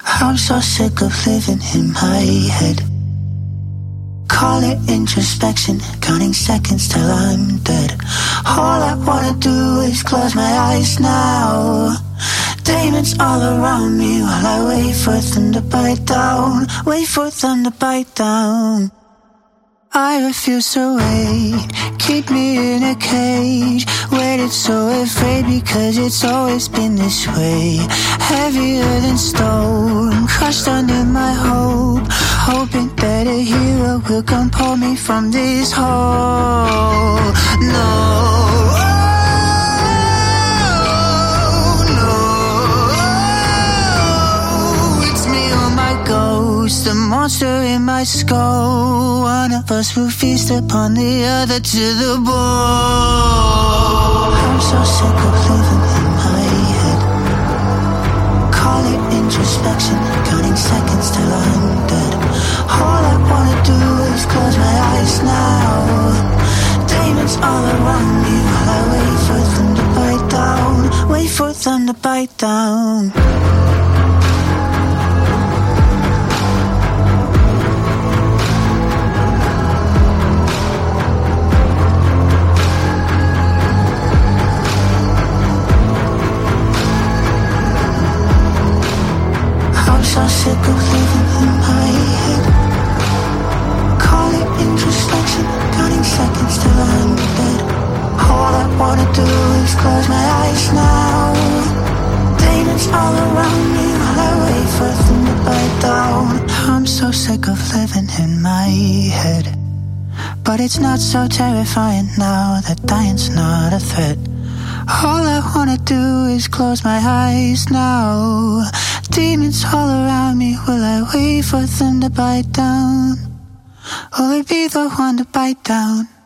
I'm so sick of living in my head. Call it introspection, counting seconds till I'm dead. All I wanna do is close my eyes now. Demons all around me while I wait for them to bite down. Wait for them to bite down. I refuse to wait, keep me in a cage. Waited so afraid because it's always been this way. Heavier than stone, crushed under my hope. Hoping that a hero will come pull me from this hole. No. The monster in my skull. One of us will feast upon the other to the bone. I'm so sick of living in my head. Call it introspection, counting seconds till I'm dead. All I wanna do is close my eyes now. Demons all around me while I wait for them to bite down. Wait for them to bite down. I'm so sick of living in my head. Call it introspection, counting seconds till I'm dead. All I wanna do is close my eyes now. Demons all around me while I wait for them to bite down. I'm so sick of living in my head. But it's not so terrifying now that dying's not a threat. All I wanna do is close my eyes now. Demons all around me, will I wait for them to bite down? Will I be the one to bite down?